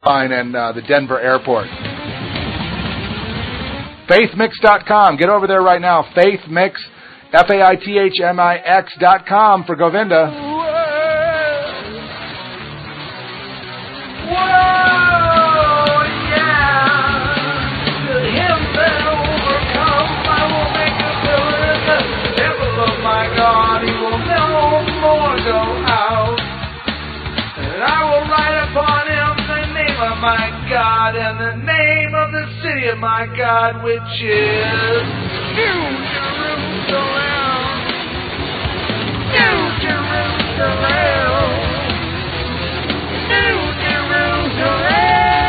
and the Denver airport. FaithMix.com. Get over there right now. FaithMix, FaithMix.com for Govinda. My God, and the name of the city of my God, which is New Jerusalem. New Jerusalem. New Jerusalem.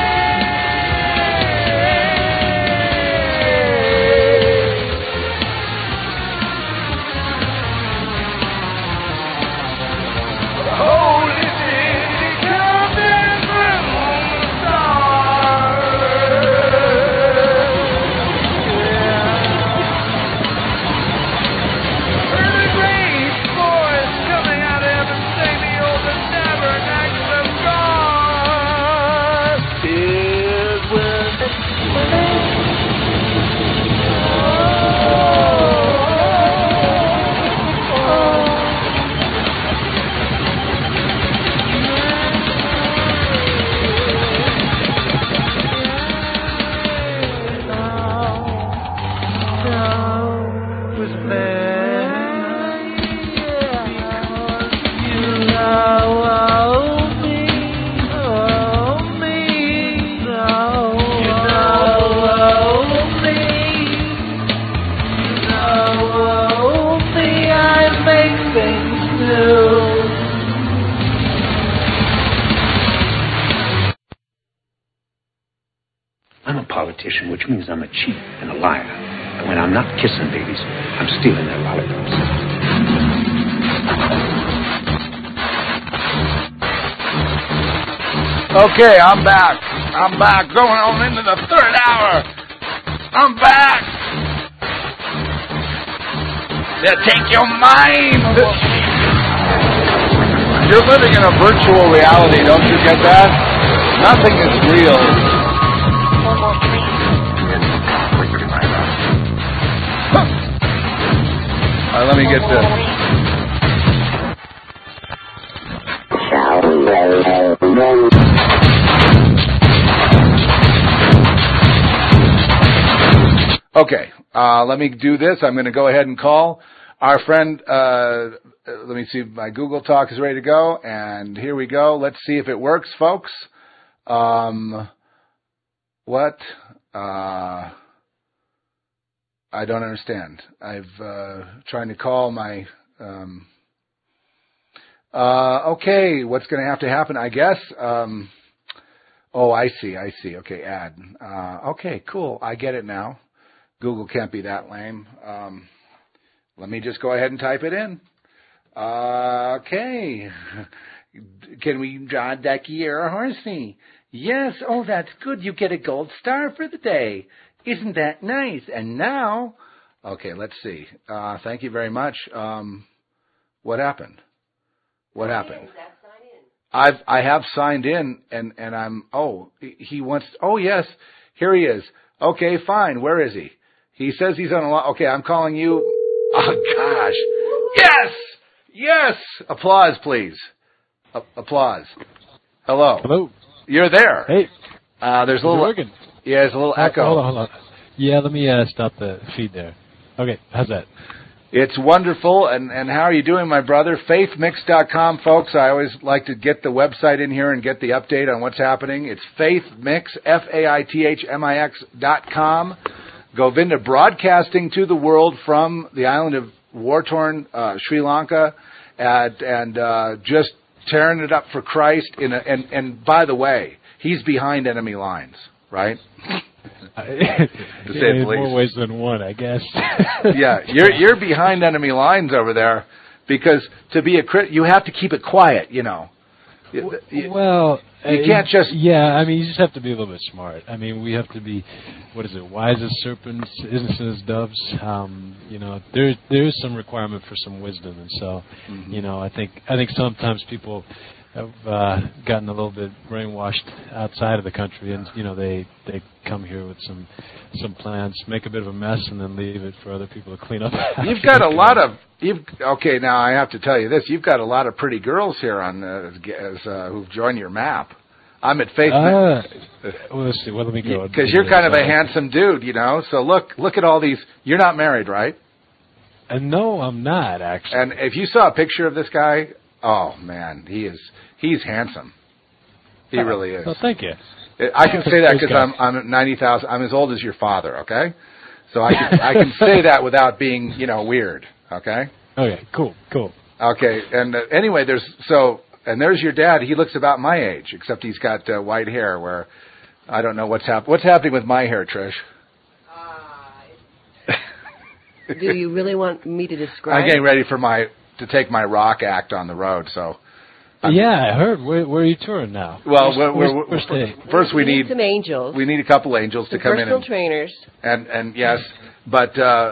Holy city coming from the early rain boys coming out of heaven, say behold the tabernacle of God is I'm a politician, which means I'm a cheat and a liar. And when I'm not kissing babies, I'm stealing their lollipops. Okay, I'm back. I'm back. Going on into the third hour. I'm back. They'll take your mind. You're living in a virtual reality, don't you get that? Nothing is real. All right, let me get this. Okay, let me do this. I'm going to go ahead and call our friend. Let me see if my Google Talk is ready to go. And here we go. Let's see if it works, folks. What? I don't understand. I've trying to call my. Okay, what's going to have to happen? I guess. Oh, I see. Okay, add. Okay, cool. I get it now. Google can't be that lame. Let me just go ahead and type it in. Okay. Can we draw a ducky or a horsey? Yes. Oh, that's good. You get a gold star for the day. Isn't that nice? And now, okay, let's see. Thank you very much. What happened? What happened? I have signed in, and I'm. Oh, he wants. Oh, yes, here he is. Okay, fine. Where is he? He says he's on a line. Okay, I'm calling you. Oh gosh. Yes. Applause, please. Applause. Hello. Hello. You're there. Hey. There's a little. Working? Yeah, there's a little echo. Hold on. Yeah, let me stop the feed there. Okay, how's that? It's wonderful, and how are you doing, my brother? FaithMix.com, folks. I always like to get the website in here and get the update on what's happening. It's FaithMix, FaithMix.com. Govinda broadcasting to the world from the island of war-torn Sri Lanka, and just tearing it up for Christ. And by the way, he's behind enemy lines, right? To say in the least. More ways than one, I guess. Yeah, you're behind enemy lines over there, because to be a you have to keep it quiet, you know. Well, you can't just. Yeah, I mean, you just have to be a little bit smart. I mean, we have to be, wise as serpents, innocent as doves. You know, there is some requirement for some wisdom, and so, you know, I think sometimes people have gotten a little bit brainwashed outside of the country, and they come here with some plans, make a bit of a mess, and then leave it for other people to clean up. You've got a lot of okay. Now I have to tell you this: you've got a lot of pretty girls here on who've joined your map. I'm at Faith. Well, let's see. Well, let me go. Because you're kind of a handsome dude, So look at all these. You're not married, right? No, I'm not actually. And if you saw a picture of this guy, oh man, he's handsome. He really is. Well, thank you. I can say that because I'm at 90,000. I'm as old as your father. Okay, so I can say that without being weird. Okay. Okay. Cool. Okay, and anyway, there's your dad. He looks about my age, except he's got white hair. Where I don't know what's happening with my hair, Trish. Do you really want me to describe? I'm getting ready to take my rock act on the road. So. Yeah, I heard. Where are you touring now? Well, first we need some angels. We need a couple angels to come in. Personal trainers. And yes, but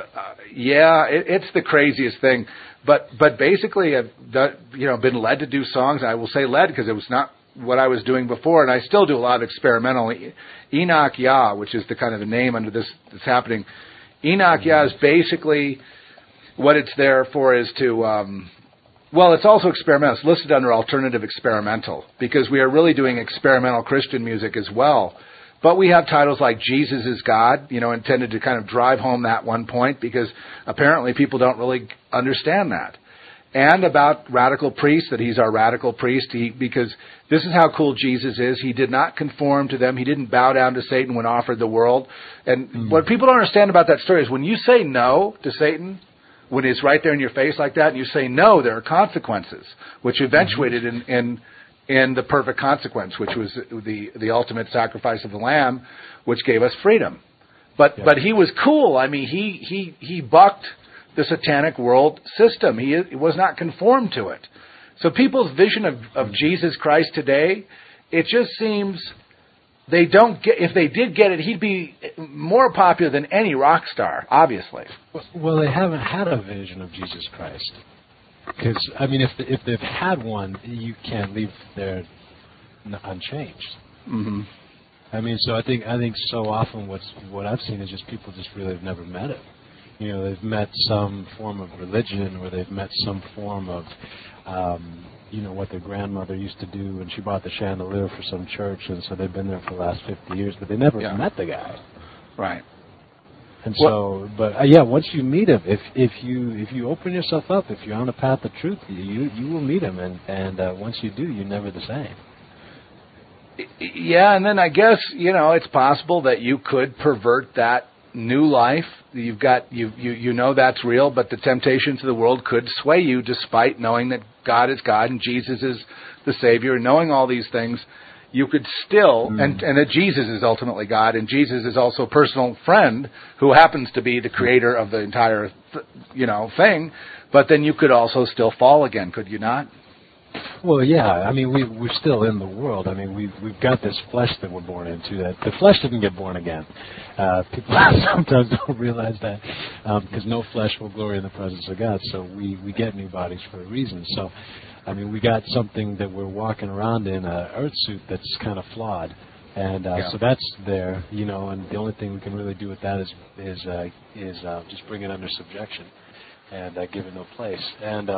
it's the craziest thing. But basically, I've been led to do songs. I will say led because it was not what I was doing before, and I still do a lot of experimental. Enoch Yah, which is the kind of the name under this that's happening. Enoch Yah is basically what it's there for is to. It's also experimental. It's listed under alternative experimental because we are really doing experimental Christian music as well. But we have titles like Jesus is God, intended to kind of drive home that one point because apparently people don't really understand that. And about radical priest, that he's our radical priest, because this is how cool Jesus is. He did not conform to them. He didn't bow down to Satan when offered the world. And what people don't understand about that story is when you say no to Satan, when it's right there in your face like that, and you say no, there are consequences, which eventuated in the perfect consequence, which was the ultimate sacrifice of the Lamb, which gave us freedom. But he was cool. I mean, he bucked the satanic world system. He was not conformed to it. So people's vision of Jesus Christ today, it just seems they don't get. If they did get it, he'd be more popular than any rock star, obviously. Well, they haven't had a vision of Jesus Christ. Because if they've had one, you can't leave there unchanged. Mm-hmm. So I think so often what I've seen is just people just really have never met it. They've met some form of religion, or they've met some form of, what their grandmother used to do when she bought the chandelier for some church, and so they've been there for the last 50 years, but they never met the guy. Right. And once you meet him, if you open yourself up, if you're on the path of truth, you will meet him, and once you do, you're never the same. Yeah, and then I guess it's possible that you could pervert that new life. You've got you know that's real, but the temptations of the world could sway you, despite knowing that God is God and Jesus is the Savior, knowing all these things. You could still, and that Jesus is ultimately God, and Jesus is also a personal friend who happens to be the creator of the entire, thing. But then you could also still fall again, could you not? Well, yeah. We're still in the world. We've got this flesh that we're born into. That the flesh didn't get born again. People sometimes don't realize that because no flesh will glory in the presence of God. So we get new bodies for a reason. So. We got something that we're walking around in, an earth suit that's kind of flawed. And so that's there, and the only thing we can really do with that is just bring it under subjection and give it no place. And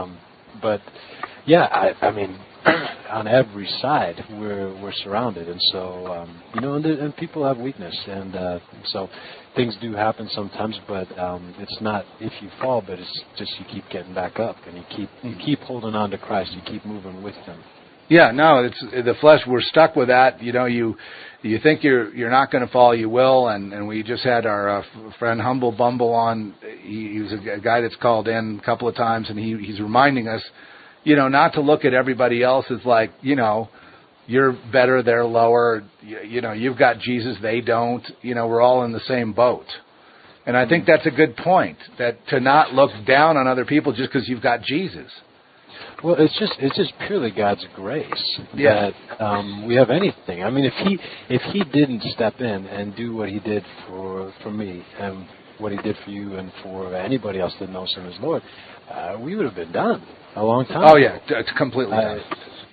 on every side we're surrounded, and so and people have weakness, and so things do happen sometimes, but it's not if you fall, but it's just you keep getting back up, and you keep holding on to Christ, you keep moving with Him. Yeah, no, it's the flesh. We're stuck with that. You think you're not going to fall, you will. And we just had our friend Humble Bumble on. He was a guy that's called in a couple of times, and he's reminding us, not to look at everybody else as like, you're better, they're lower. You've got Jesus, they don't. We're all in the same boat. And I think that's a good point, that to not look down on other people just because you've got Jesus. Well, it's just purely God's grace that we have anything. If He didn't step in and do what He did for me and what He did for you and for anybody else that knows Him as Lord, we would have been done a long time. Oh yeah, it's completely done.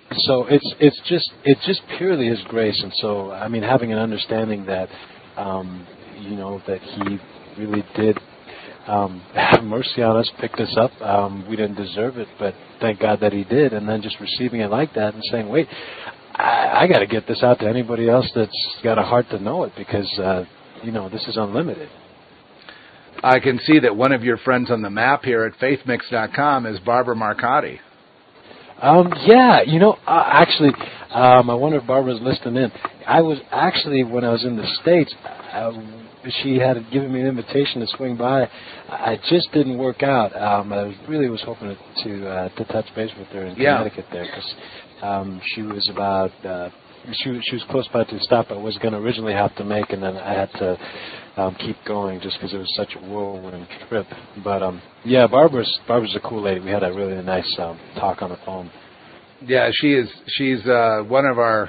So it's just purely His grace, and so I mean, having an understanding that that He really did have mercy on us, picked us up. We didn't deserve it, but thank God that He did, and then just receiving it like that and saying, wait, I got to get this out to anybody else that's got a heart to know it, because this is unlimited. I can see that one of your friends on the map here at faithmix.com is Barbara Marcotti. Yeah, actually, I wonder if Barbara's listening in. I was actually, when I was in the States, she had given me an invitation to swing by. I just didn't work out. I was hoping to touch base with her in Connecticut there, because she was about she was close by to stop. I was going to originally have to make, and then I had to keep going just because it was such a whirlwind trip. But yeah, Barbara's a cool lady. We had a really nice talk on the phone. Yeah, she's one of our.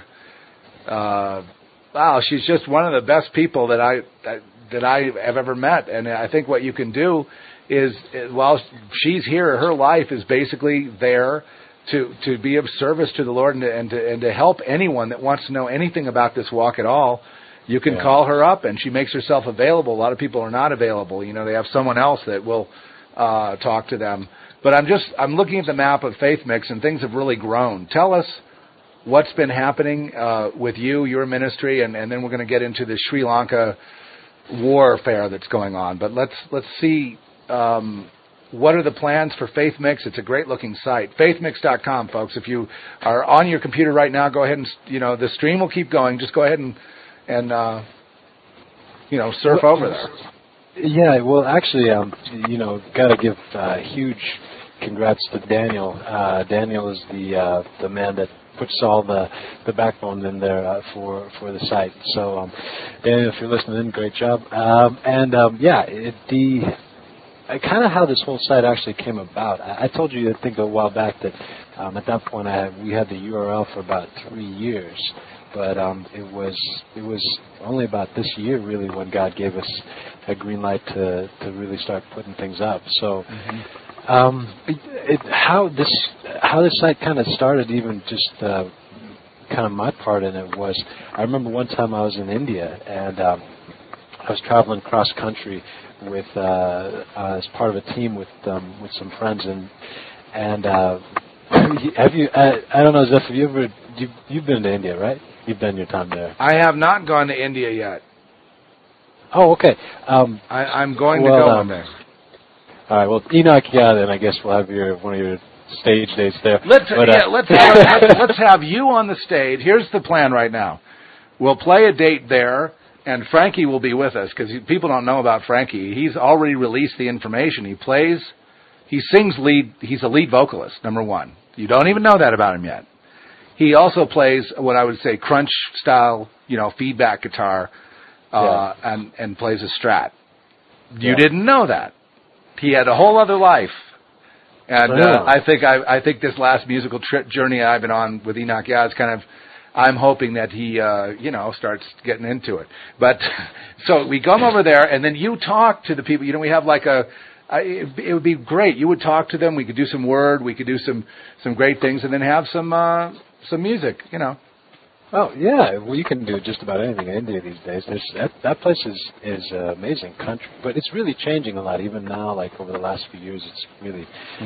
Wow, she's just one of the best people that I have ever met. And I think what you can do is, while she's here, her life is basically there to be of service to the Lord and to help anyone that wants to know anything about this walk at all. You can call her up, and she makes herself available. A lot of people are not available. They have someone else that will talk to them. But I'm looking at the map of Faith Mix, and things have really grown. Tell us what's been happening with your ministry, and then we're going to get into the Sri Lanka warfare that's going on. But let's see what are the plans for Faith Mix. It's a great-looking site. FaithMix.com, folks. If you are on your computer right now, go ahead and, the stream will keep going. Just go ahead and surf over there. Yeah, well, actually, got to give huge congrats to Daniel. Daniel is the man that puts all the backbone in there for the site. So, Daniel, if you're listening in, great job. Kind of how this whole site actually came about. I told you, I think, a while back that at that point we had the URL for about 3 years. But it was only about this year, really, when God gave us a green light to really start putting things up. So, how this site kind of started, even just kind of my part in it was, I remember one time I was in India, and I was traveling cross country with as part of a team with some friends, and have you? I don't know, Zeph, have you ever? You've been to India, right? You've done your time there. I have not gone to India yet. Oh, okay. I'm going to go one day. All right. Well, Enoch, then I guess we'll have one of your stage dates there. Let's have you on the stage. Here's the plan right now. We'll play a date there, and Frankie will be with us, because people don't know about Frankie. He's already released the information. He sings lead. He's a lead vocalist, number one. You don't even know that about him yet. He also plays what I would say crunch style, feedback guitar, and plays a Strat. You didn't know that. He had a whole other life, and I think this last musical journey I've been on with Enoch, is kind of. I'm hoping that he, starts getting into it. But so we come over there, and then you talk to the people. We have like it would be great. You would talk to them. We could do some word. We could do some great things, and then have some music, Oh yeah, well you can do just about anything in India these days. That place is amazing country, but it's really changing a lot. Even now, like over the last few years, it's really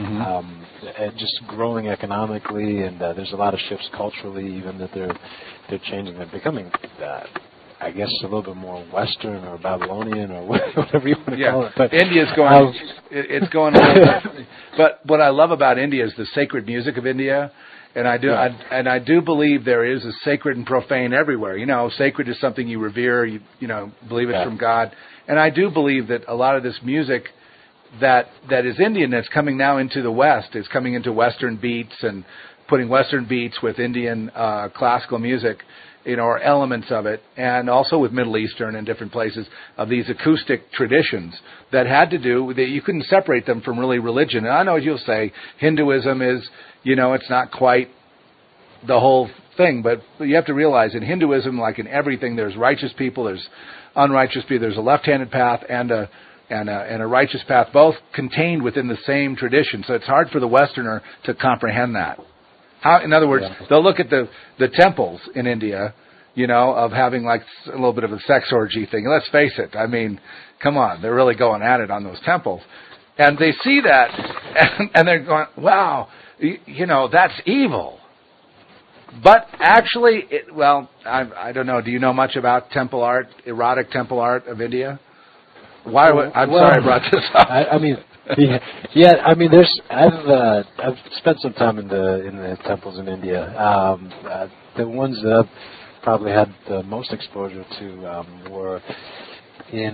just growing economically, and there's a lot of shifts culturally. Even that they're changing. They're becoming, I guess, a little bit more Western or Babylonian or whatever you want to call it. But India's going. It's going. But what I love about India is the sacred music of India. And I do believe there is a sacred and profane everywhere. Sacred is something you revere, you believe it's from God. And I do believe that a lot of this music that is Indian that's coming now into the West is coming into Western beats and putting Western beats with Indian classical music, or elements of it, and also with Middle Eastern and different places of these acoustic traditions that had to do with you couldn't separate them from really religion. And I know what you'll say, Hinduism is, it's not quite the whole thing, but you have to realize in Hinduism, like in everything, there's righteous people, there's unrighteous people, there's a left-handed path and a righteous path, both contained within the same tradition. So it's hard for the Westerner to comprehend that. How, in other words, they'll look at the temples in India, of having like a little bit of a sex orgy thing. Let's face it. I mean, come on, they're really going at it on those temples, and they see that, and they're going, "Wow, that's evil." But actually, I don't know. Do you know much about temple art, erotic temple art of India? Why? I'm sorry I brought this up. I mean, I mean, I've spent some time in the temples in India. The ones that I've probably had the most exposure to were in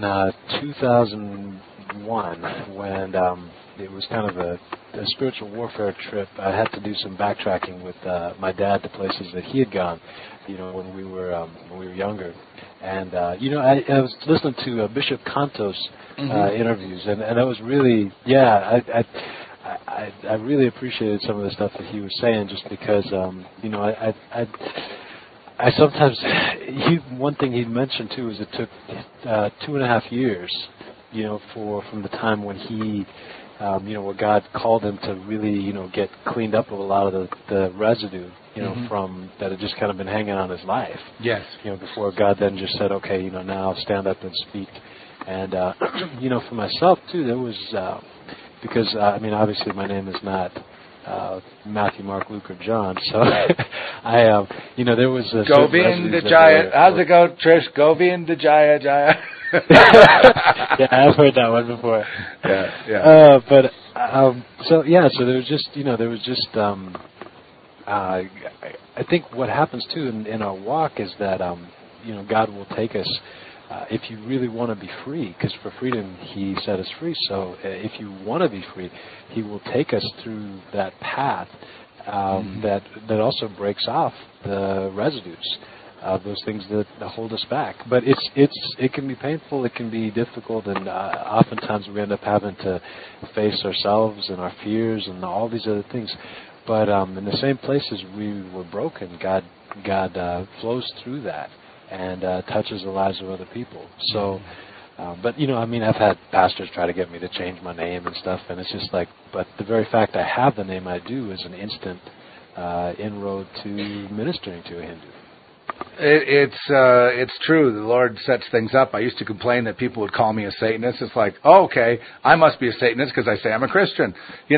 2001 when it was kind of a spiritual warfare trip. I had to do some backtracking with my dad to places that he had gone, when we were younger. And I was listening to Bishop Canto's interviews, and I was really, I really appreciated some of the stuff that he was saying, just because, I sometimes, one thing he mentioned too is it took 2.5 years, from the time when he, where God called him to really, get cleaned up of a lot of the residue, from that had just kind of been hanging on his life. Yes. Before God then just said, okay, now stand up and speak. And, for myself too, there was, because, obviously my name is not Matthew, Mark, Luke, or John, so there was a Govind Jaya. How's it go, Trish? Govind Jaya Jaya. Yeah, I've heard that one before. Yeah. So there was just, I think what happens too in our walk is that, God will take us. If you really want to be free, because for freedom He set us free. So if you want to be free, He will take us through that path that also breaks off the residues of those things that hold us back. But it can be painful, it can be difficult, and oftentimes we end up having to face ourselves and our fears and all these other things. But in the same places we were broken, God flows through that and touches the lives of other people. So, but I've had pastors try to get me to change my name and stuff, and it's just like, but the very fact I have the name I do is an instant inroad to ministering to a Hindu. It's true. The Lord sets things up. I used to complain that people would call me a Satanist. It's like, oh, okay, I must be a Satanist because I say I'm a Christian,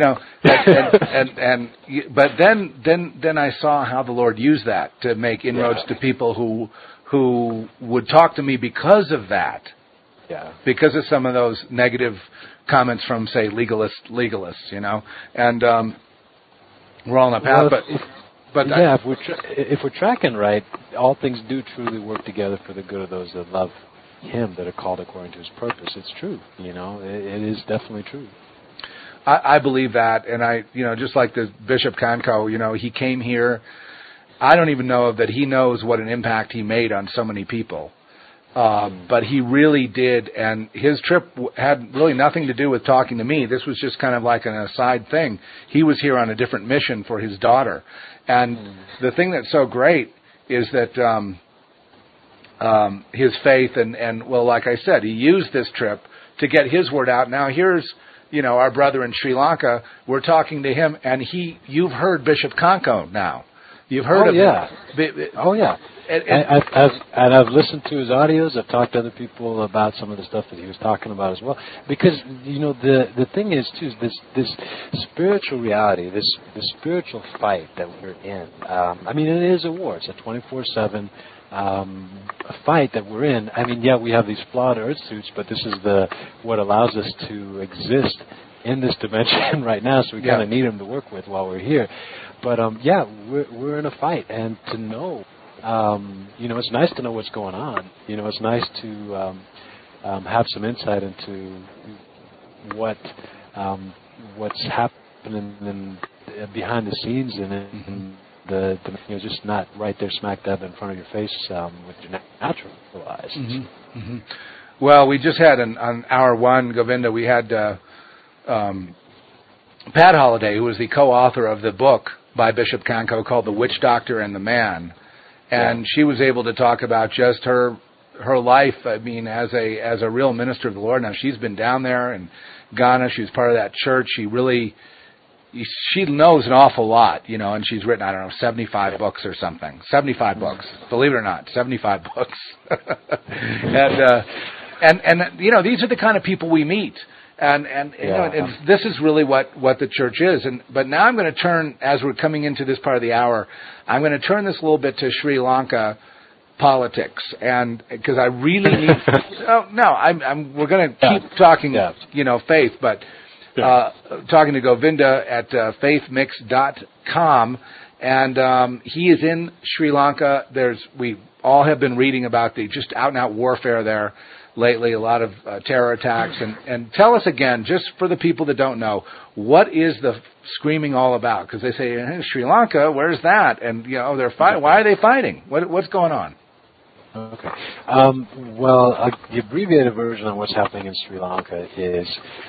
but then I saw how the Lord used that to make inroads to people who would talk to me because of that. Yeah. Because of some of those negative comments from, say, legalists, and we're all on a path, if we're tracking right, all things do truly work together for the good of those that love Him, that are called according to His purpose. It's true, it is definitely true. I believe that, and just like the Bishop Kanko, he came here. I don't even know that he knows what an impact he made on so many people. But he really did, and his trip had really nothing to do with talking to me. This was just kind of like an aside thing. He was here on a different mission for his daughter. And the thing that's so great is that his faith, and like I said, he used this trip to get his word out. Now here's, our brother in Sri Lanka. We're talking to him, and you've heard Bishop Kanko now. You've heard of him. Oh, yeah. And I've listened to his audios. I've talked to other people about some of the stuff that he was talking about as well. Because, the thing is, too, this spiritual reality, this spiritual fight that we're in. It is a war. It's a 24/7 fight that we're in. We have these flawed earth suits, but this is what allows us to exist in this dimension right now, so we kind of need them to work with while we're here. But we're in a fight, and to know, it's nice to know what's going on. It's nice to have some insight into what's happening behind the scenes and the just not right there smack dab in front of your face with your natural eyes. Mm-hmm. Mm-hmm. Well, we just had on hour one, Govinda, we had Pat Holliday, who was the co-author of the book by Bishop Kanko called The Witch Doctor and the Man. And she was able to talk about just her life, as a real minister of the Lord. Now, she's been down there in Ghana. She was part of that church. She really she knows an awful lot, and she's written, I don't know, 75 books or something. 75 books. Believe it or not, 75 books. and these are the kind of people we meet. And this is really what the church is. But now I'm going to turn, as we're coming into this part of the hour, I'm going to turn this a little bit to Sri Lanka politics, and because I really need. We're going to keep talking, faith, but talking to Govinda at faithmix.com, and he is in Sri Lanka. We all have been reading about the just out and out warfare there lately, a lot of terror attacks, and tell us again, just for the people that don't know, what is the screaming all about? Because they say, hey, Sri Lanka, where's that? And they're fighting. Why are they fighting? What's going on? Okay. The abbreviated version of what's happening in Sri Lanka is,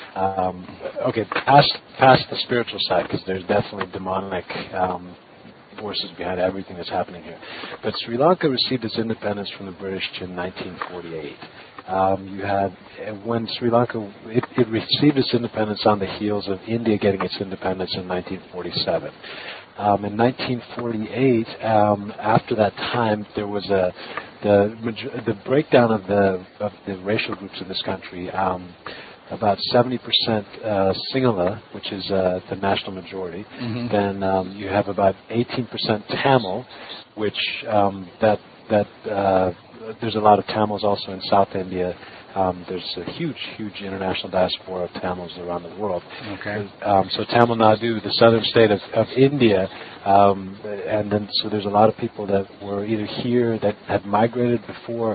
past the spiritual side, because there's definitely demonic forces behind everything that's happening here. But Sri Lanka received its independence from the British in 1948. When Sri Lanka, it received its independence on the heels of India getting its independence in 1947. In 1948, after that time, there was the breakdown of the racial groups in this country. About 70% Sinhala, which is the national majority. Mm-hmm. Then you have about 18% Tamil, which there's a lot of Tamils also in South India. There's a huge international diaspora of Tamils around the world. Okay. So Tamil Nadu, the southern state of India, and then so there's a lot of people that were either here that had migrated before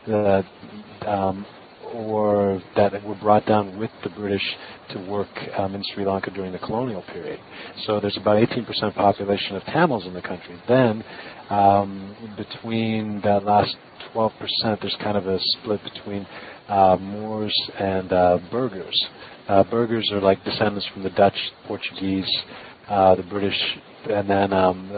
or that were brought down with the British to work in Sri Lanka during the colonial period. So there's about 18% population of Tamils in the country. Then between that last 12%, there's kind of a split between Moors and Burghers. Burghers are like descendants from the Dutch, Portuguese, the British, and then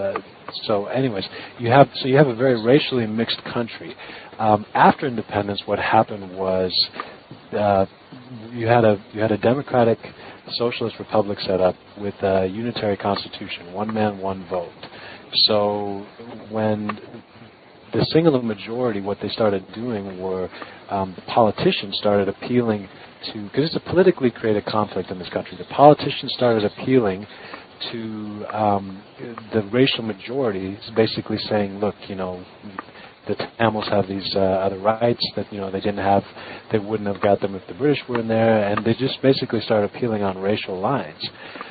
you have a very racially mixed country. After independence, what happened was you had a democratic socialist republic set up with a unitary constitution, one man, one vote. So when the Sinhala majority, what they started doing were the politicians started appealing to, because it's a politically created conflict in this country, the politicians started appealing to the racial majority, basically saying, look, the Tamils have these other rights that they didn't have, they wouldn't have got them if the British were in there, and they just basically started appealing on racial lines.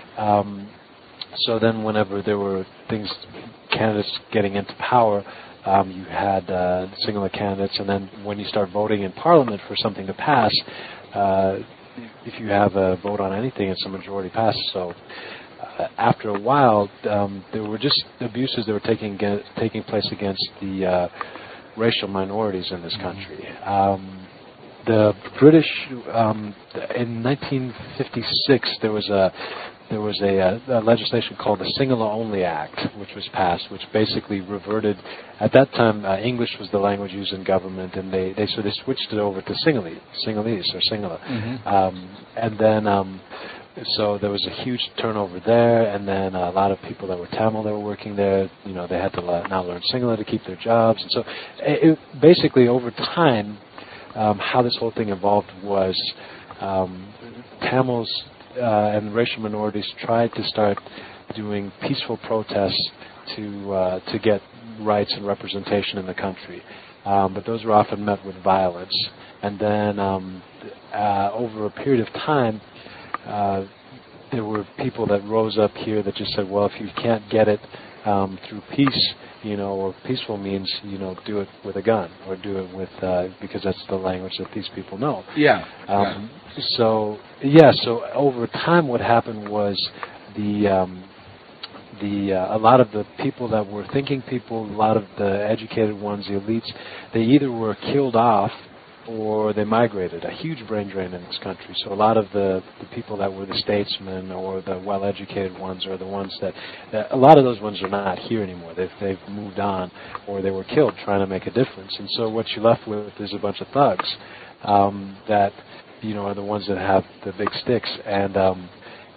So then whenever there were candidates getting into power, you had Sinhala candidates, and then when you start voting in Parliament for something to pass, if you have a vote on anything, it's a majority pass. So after a while, there were just abuses that were taking place against the racial minorities in this country. The British, in 1956, there was a legislation called the Sinhala Only Act, which was passed, which basically reverted. At that time, English was the language used in government, and they switched it over to Sinhalese or Sinhala, and then. So there was a huge turnover there, and then a lot of people that were Tamil that were working there, they had to now learn Sinhala to keep their jobs. And so basically over time, how this whole thing evolved was Tamils and racial minorities tried to start doing peaceful protests to get rights and representation in the country. But those were often met with violence. And then over a period of time, there were people that rose up here that just said, well, if you can't get it through peace, or peaceful means, do it with a gun or do it with, because that's the language that these people know. Yeah. So over time what happened was a lot of the people that were thinking people, a lot of the educated ones, the elites, they either were killed off or they migrated. A huge brain drain in this country. So a lot of the people that were the statesmen or the well-educated ones are the ones that a lot of those ones are not here anymore. They've moved on, or they were killed trying to make a difference. And so what you're left with is a bunch of thugs that are the ones that have the big sticks. And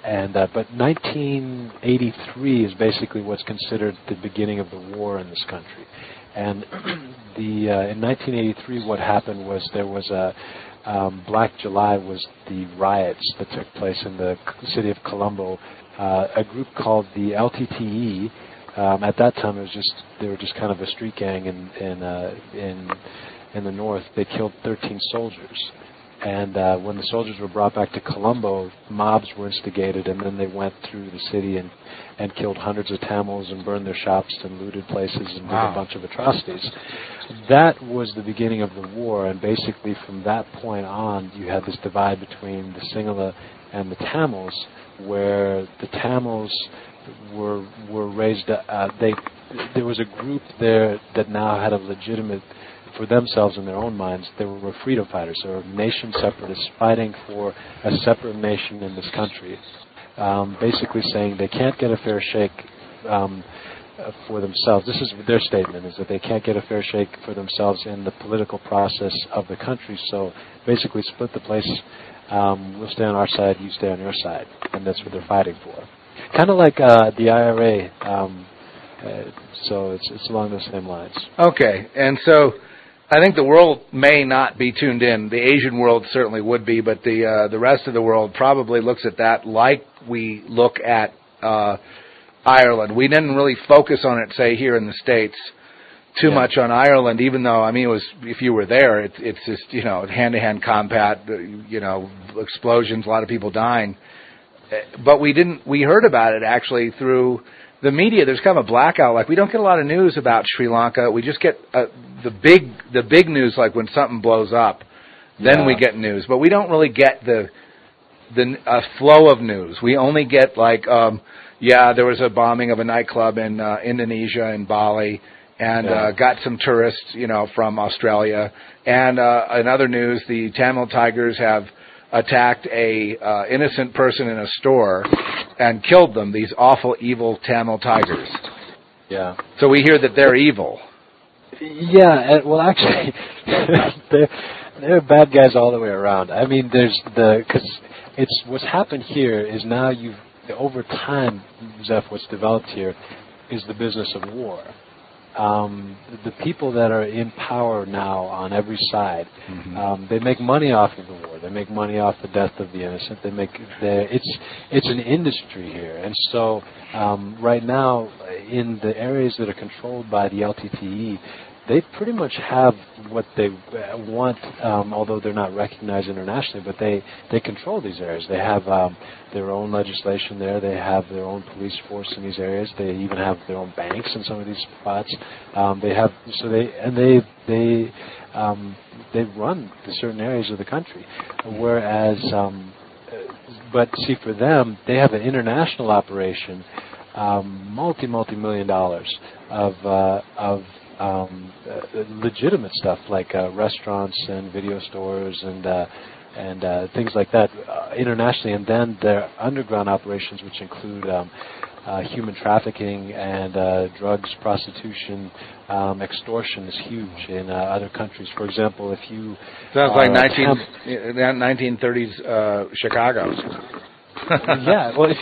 But 1983 is basically what's considered the beginning of the war in this country. And in 1983, what happened was there was Black July was the riots that took place in the city of Colombo. A group called the LTTE. At that time, they were just kind of a street gang in the north. They killed 13 soldiers. And when the soldiers were brought back to Colombo, mobs were instigated, and then they went through the city and killed hundreds of Tamils and burned their shops and looted places and did a bunch of atrocities. That was the beginning of the war, and basically from that point on, you had this divide between the Sinhala and the Tamils, where the Tamils were raised. There was a group there that now had a legitimate, for themselves in their own minds, they were freedom fighters. They were nation separatists fighting for a separate nation in this country, basically saying they can't get a fair shake for themselves. This is their statement, is that they can't get a fair shake for themselves in the political process of the country, so basically split the place. We'll stay on our side, you stay on your side, and that's what they're fighting for. Kind of like the IRA, so it's along those same lines. Okay, and so I think the world may not be tuned in. The Asian world certainly would be, but the rest of the world probably looks at that like we look at Ireland. We didn't really focus on it, say, here in the States too much on Ireland, even though, I mean, it was, if you were there, it's just, hand-to-hand combat, explosions, a lot of people dying. But we heard about it actually through the media. There's kind of a blackout. Like, we don't get a lot of news about Sri Lanka. We just get the big news, like when something blows up. Then we get news. But we don't really get the flow of news. We only get like, there was a bombing of a nightclub in Indonesia, in Bali, and got some tourists, from Australia. And in other news, the Tamil Tigers have attacked a innocent person in a store and killed them, these awful, evil Tamil Tigers. Yeah. So we hear that they're evil. Yeah, well, actually, they're bad guys all the way around. I mean, because what's happened here is now over time, Zeph, what's developed here is the business of war. The people that are in power now on every side, they make money off of the war. They make money off the death of the innocent. It's an industry here, and so right now in the areas that are controlled by the LTTE, they pretty much have what they want, although they're not recognized internationally, but they control these areas. They have their own legislation there. They have their own police force in these areas. They even have their own banks in some of these spots. They run certain areas of the country. Whereas, but see, for them, they have an international operation, multi-million dollars of legitimate stuff like restaurants and video stores and things like that internationally, and then their underground operations, which include human trafficking and drugs, prostitution, extortion is huge in other countries. For example, if you sounds like 1930s Chicago. Yeah. Well,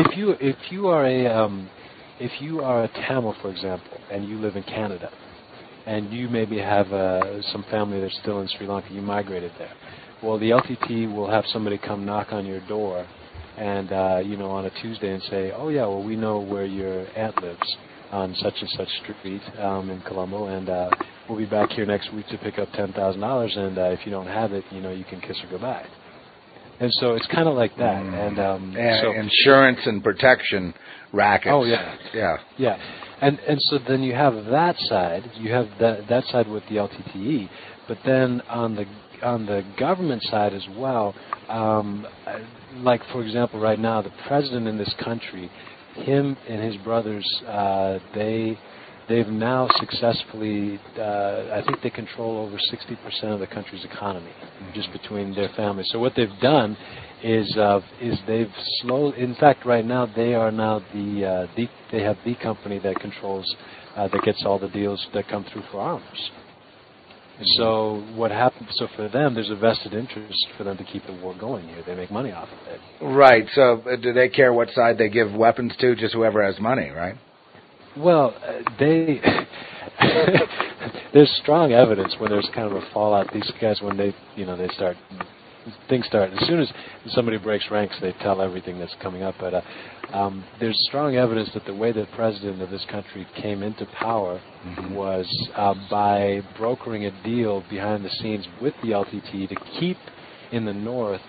if you are a Tamil, for example, and you live in Canada, and you maybe have some family that's still in Sri Lanka, you migrated there. Well, the LTT will have somebody come knock on your door, and on a Tuesday, and say, "Oh yeah, well we know where your aunt lives on such and such street in Colombo, and we'll be back here next week to pick up $10,000, and if you don't have it, you can kiss her goodbye." And so it's kind of like that, and so insurance and protection rackets. Oh yeah, yeah. And so then you have that side. You have that side with the LTTE, but then on the government side as well. Like for example, right now the president in this country, him and his brothers, they've now successfully. I think they control over 60% of the country's economy, just between their families. So what they've done is they've slowly. In fact, right now they are now they have the company that controls that gets all the deals that come through for arms. So what happens? So for them, there's a vested interest for them to keep the war going here. They make money off of it. Right. So do they care what side they give weapons to? Just whoever has money, right? Well, they there's strong evidence when there's kind of a fallout. These guys, when they start. Things start as soon as somebody breaks ranks, they tell everything that's coming up. But there's strong evidence that the way the president of this country came into power was by brokering a deal behind the scenes with the LTT to keep in the north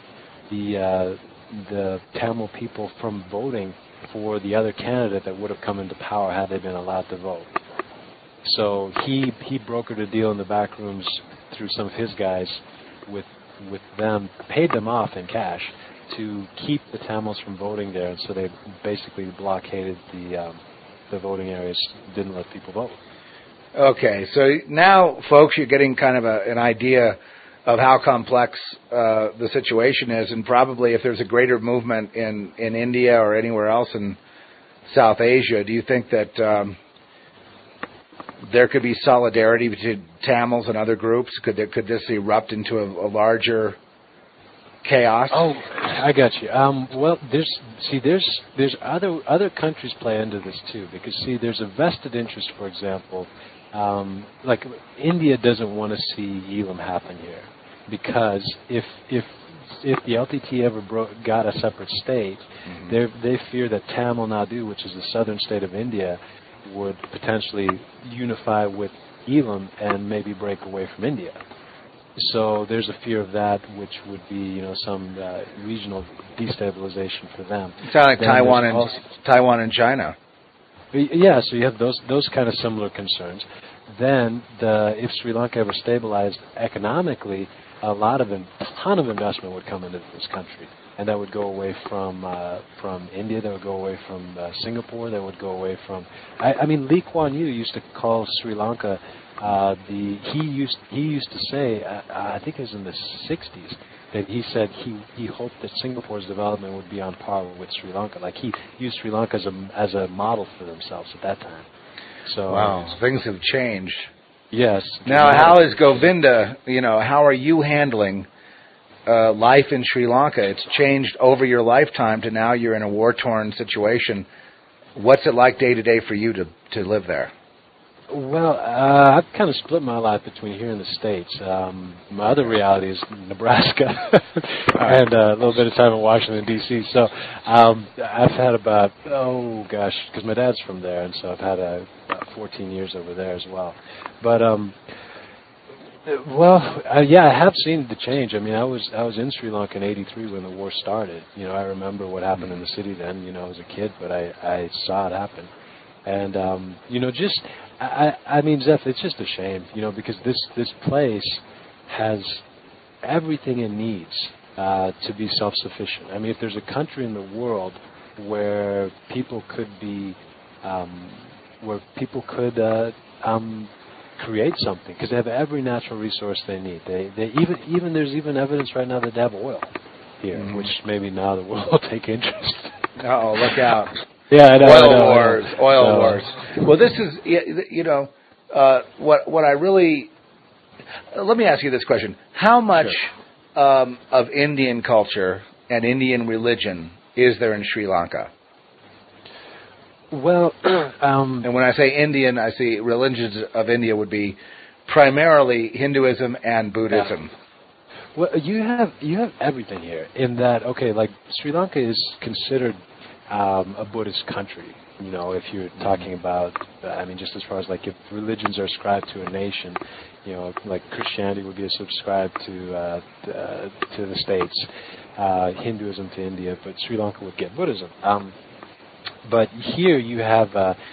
the Tamil people from voting for the other candidate that would have come into power had they been allowed to vote. So he brokered a deal in the back rooms through some of his guys with them, paid them off in cash to keep the Tamils from voting there, and so they basically blockaded the voting areas, didn't let people vote. Okay, so now, folks, you're getting kind of an idea of how complex the situation is, and probably if there's a greater movement in India or anywhere else in South Asia, do you think that there could be solidarity between Tamils and other groups? Could this erupt into a larger chaos? Oh, I got you. Well, there's other countries play into this too, because there's a vested interest. For example, like India doesn't want to see Elam happen here, because if the LTT ever got a separate state, they fear that Tamil Nadu, which is the southern state of India, would potentially unify with Elam and maybe break away from India. So there's a fear of that, which would be, some regional destabilization for them. It's like Taiwan and China. Yeah, so you have those kind of similar concerns. Then, if Sri Lanka ever stabilized economically, a ton of investment would come into this country. And that would go away from India. That would go away from Singapore. That would go away from. I mean, Lee Kuan Yew used to call Sri Lanka. He used to say, I think it was in the '60s, that he said he hoped that Singapore's development would be on par with Sri Lanka. Like he used Sri Lanka as a model for themselves at that time. So wow, things have changed. Yes. Now, how is Govinda? How are you handling life in Sri Lanka? It's changed over your lifetime to now you're in a war-torn situation. What's it like day to day for you to live there? Well, I've kind of split my life between here and the States. My other reality is Nebraska and a little bit of time in Washington, D.C. So I've had because my dad's from there, and so I've had about 14 years over there as well. But I have seen the change. I mean, I was in Sri Lanka in '83 when the war started. I remember what happened in the city then. I was a kid, but I saw it happen. And I mean, Zeph, it's just a shame, because this place has everything it needs to be self-sufficient. I mean, if there's a country in the world where people could create something, because they have every natural resource they need. There's even evidence right now that they have oil here, which maybe now the world will take interest. Uh-oh, look out. Yeah, I know. Oil wars. Well, this is, what I really... Let me ask you this question. How much of Indian culture and Indian religion is there in Sri Lanka? Well, and when I say Indian, I see religions of India would be primarily Hinduism and Buddhism. Yeah. Well, you have everything here in that, like Sri Lanka is considered a Buddhist country, if you're talking about, just as far as like if religions are ascribed to a nation, like Christianity would be ascribed to the States, Hinduism to India, but Sri Lanka would get Buddhism. But here you have,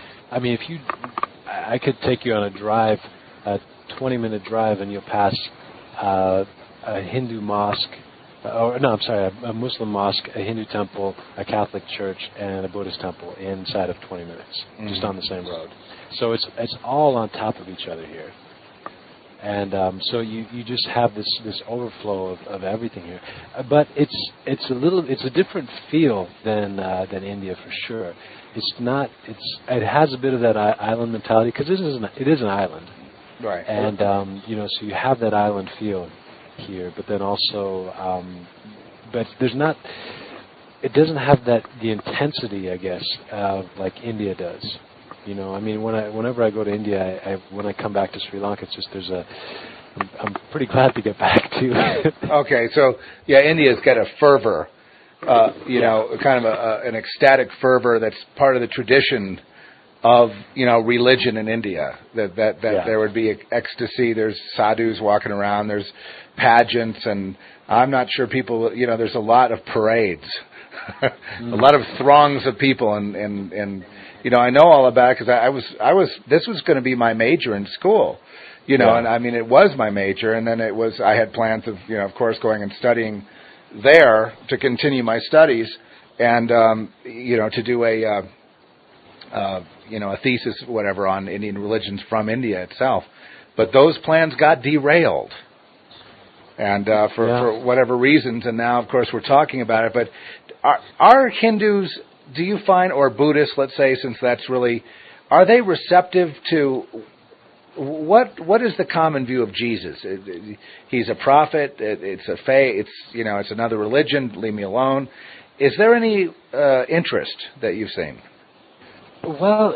I could take you on a drive, a 20-minute drive, and you'll pass a Hindu mosque. A Muslim mosque, a Hindu temple, a Catholic church, and a Buddhist temple inside of 20 minutes, just on the same road. So it's all on top of each other here. And so you just have this overflow of everything here. But it's a different feel than India for sure. It has a bit of that island mentality, because it is an island. Right. And so you have that island feel here, but then also, but there's not. It doesn't have the intensity, I guess, like India does. I mean, whenever I go to India, when I come back to Sri Lanka, it's just I'm pretty glad to get back to. Okay, so India's got a fervor, kind of an ecstatic fervor that's part of the tradition of religion in India. That there would be ecstasy. There's sadhus walking around. There's pageants, and I'm not sure people. There's a lot of parades, a lot of throngs of people, and I know all about it because I was. This was going to be my major in school. And I mean, it was my major, and then I had plans of course, going and studying there to continue my studies, and to do a thesis, whatever, on Indian religions from India itself. But those plans got derailed, and for whatever reasons, and now, of course, we're talking about it. But are Hindus, do you find, or Buddhists, let's say, since that's really, are they receptive to what is the common view of Jesus? He's a prophet. It's a faith. It's another religion. Leave me alone. Is there any interest that you've seen? Well,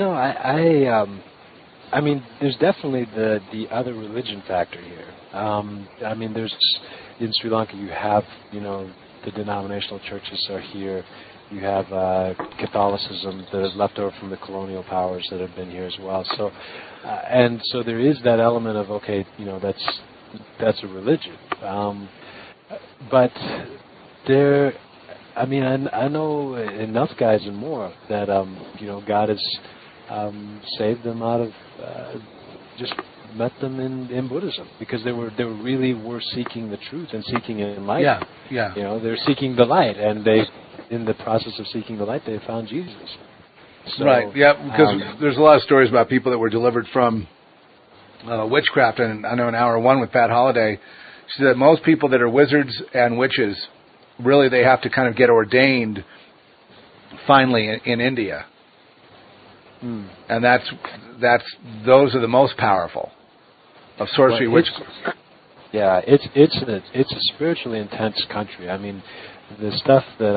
I mean, there's definitely the other religion factor here. I mean, there's in Sri Lanka you have the denominational churches are here. You have Catholicism that is left over from the colonial powers that have been here as well. So, and so there is that element of that's a religion. But there, I mean, I know enough guys and more that God has saved them out of just met them in Buddhism because they really were seeking the truth and seeking enlightenment. Yeah. They're seeking the light, and they. In the process of seeking the light, they found Jesus. So, right, yeah, because there's a lot of stories about people that were delivered from witchcraft, and I know in Hour One with Pat Holliday, she said that most people that are wizards and witches, really they have to kind of get ordained finally in India. And those are the most powerful of sorcery, witchcraft. Yeah, it's a spiritually intense country. I mean, the stuff that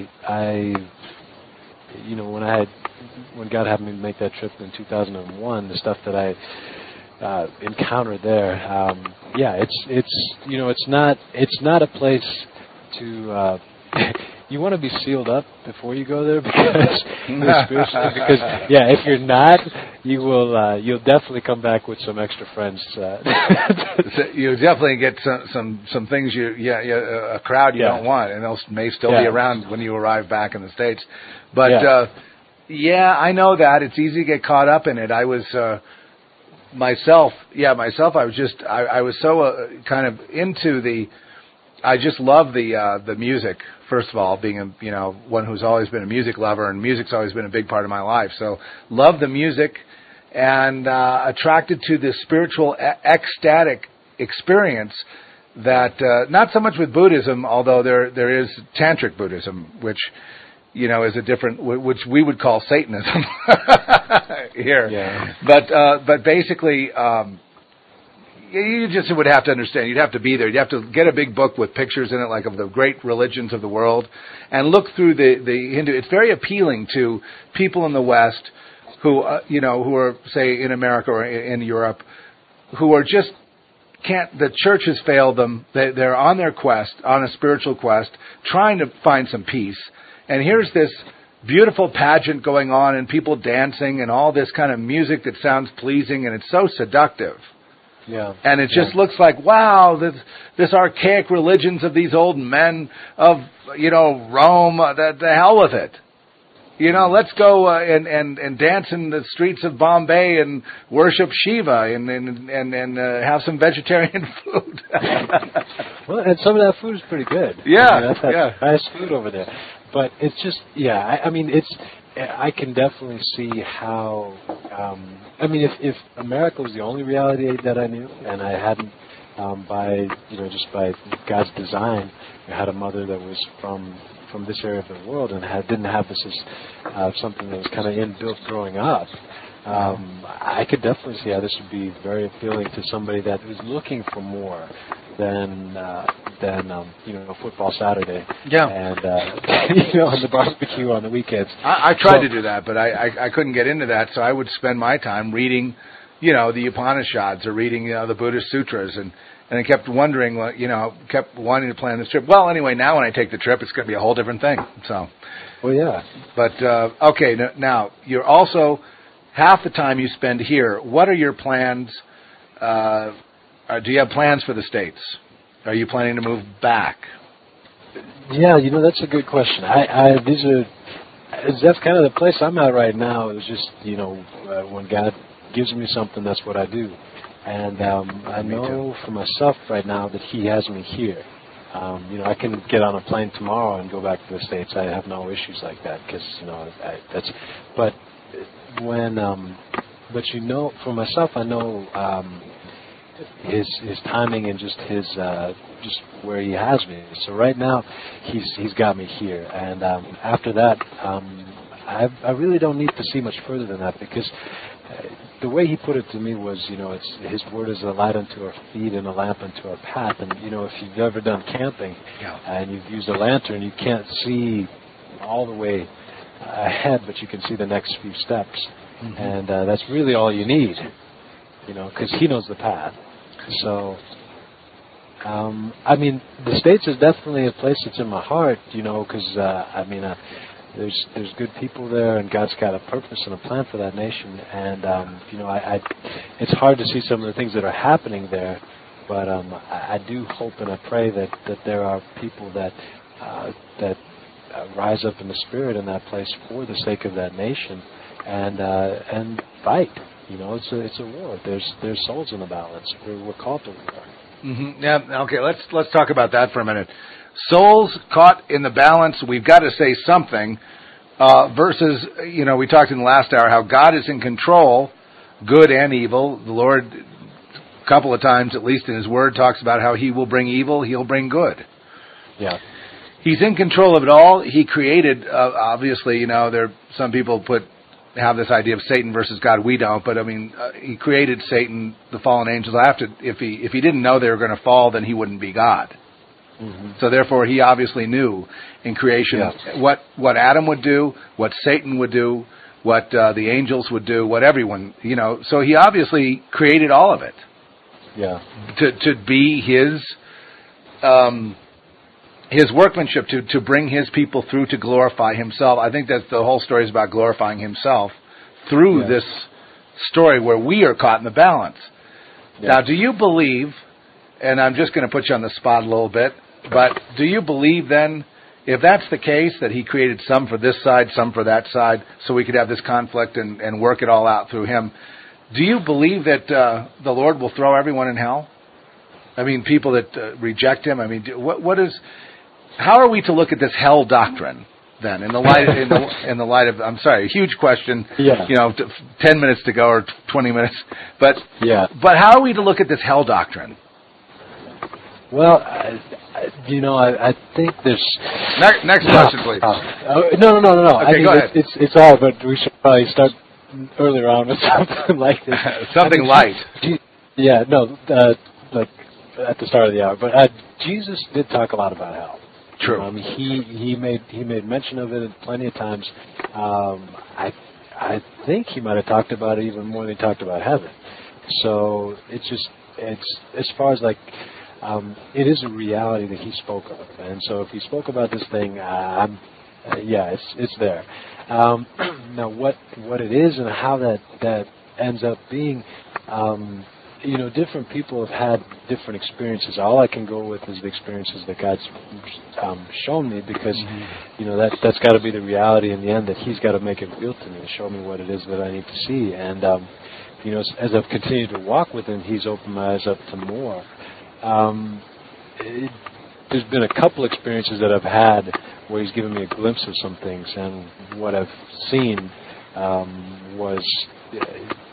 when God had me make that trip in 2001, the stuff that I encountered there, it's not a place to. You want to be sealed up before you go there because if you're not, you'll definitely come back with some extra friends. You definitely get some things a crowd you don't want, and they'll may still be around when you arrive back in the States. But I know that it's easy to get caught up in it. I was myself. I was so kind of into the. I just love the music. First of all, being one who's always been a music lover, and music's always been a big part of my life. So, love the music, and attracted to this spiritual, ecstatic experience that not so much with Buddhism, although there is Tantric Buddhism, which is a different, which we would call Satanism here. Yeah. But basically. You just would have to understand. You'd have to be there. You'd have to get a big book with pictures in it, like of the great religions of the world, and look through the Hindu. It's very appealing to people in the West who are, say, in America or in Europe, who are just can't. The church has failed them. They're on their quest, on a spiritual quest, trying to find some peace. And here's this beautiful pageant going on, and people dancing, and all this kind of music that sounds pleasing, and it's so seductive. Yeah. And it just looks like, wow, this archaic religions of these old men of, Rome, the hell with it. Let's go and dance in the streets of Bombay and worship Shiva and have some vegetarian food. Well, and some of that food is pretty good. Yeah, that's nice food over there. But it's just, I can definitely see how. If America was the only reality that I knew, and I hadn't, by God's design, I had a mother that was from this area of the world and didn't have this as something that was kind of inbuilt growing up. I could definitely see how this would be very appealing to somebody that is looking for more than football Saturday. Yeah. And and the barbecue on the weekends. I tried to do that, but I couldn't get into that, so I would spend my time reading, the Upanishads or reading, the Buddhist sutras, and I kept wondering, kept wanting to plan this trip. Well, anyway, now when I take the trip, it's going to be a whole different thing. So. Well, yeah. But okay, now you're also half the time you spend here. What are your plans? Do you have plans for the States? Are you planning to move back? Yeah, that's a good question. That's kind of the place I'm at right now. It's just, when God gives me something, that's what I do. And I know for myself right now that He has me here. I can get on a plane tomorrow and go back to the States. I have no issues like that because, for myself, I know his timing and just his just where He has me. So right now, he's got me here, and after that, I really don't need to see much further than that because the way He put it to me was, it's His word is a light unto our feet and a lamp unto our path. And if you've ever done camping and you've used a lantern, you can't see all the way ahead, but you can see the next few steps, and that's really all you need, because He knows the path. So, the States is definitely a place that's in my heart, because there's good people there, and God's got a purpose and a plan for that nation. And it's hard to see some of the things that are happening there, but I do hope and I pray that there are people that rise up in the spirit in that place for the sake of that nation, and fight. It's a war. There's souls in the balance. We're called to war. Mm-hmm. Yeah. Okay. Let's talk about that for a minute. Souls caught in the balance. We've got to say something. Versus, we talked in the last hour how God is in control, good and evil. The Lord, a couple of times at least in His Word, talks about how He will bring evil, He'll bring good. Yeah. He's in control of it all. He created, obviously, some people have this idea of Satan versus God. We don't, but He created Satan, the fallen angels. If He didn't know they were going to fall, then He wouldn't be God. Mm-hmm. So therefore, He obviously knew in creation what Adam would do, what Satan would do, what the angels would do, what everyone, So He obviously created all of it. Yeah. To be His workmanship, to bring His people through to glorify Himself. I think that the whole story is about glorifying Himself through this story where we are caught in the balance. Yeah. Now, do you believe, and I'm just going to put you on the spot a little bit, but do you believe then, if that's the case, that He created some for this side, some for that side, so we could have this conflict and work it all out through Him, do you believe that the Lord will throw everyone in hell? People that reject Him? How are we to look at this hell doctrine then, in the light of I'm sorry, a huge question. Yeah. 10 minutes to go or 20 minutes, but how are we to look at this hell doctrine? Well, I think there's next question, please. No. Okay, go ahead. It's all, but we should probably start earlier on with something like this. Something light. Like at the start of the hour. But Jesus did talk a lot about hell. True. He made mention of it plenty of times. I think He might have talked about it even more than He talked about heaven. So it's as far as it is a reality that He spoke of, and so if He spoke about this thing, it's there. Now, what it is and how that ends up being, different people have had different experiences. All I can go with is the experiences that God's shown me, because that's got to be the reality in the end. That He's got to make it real to me and show me what it is that I need to see. And as I've continued to walk with Him, He's opened my eyes up to more. There's been a couple experiences that I've had where He's given me a glimpse of some things, and what I've seen was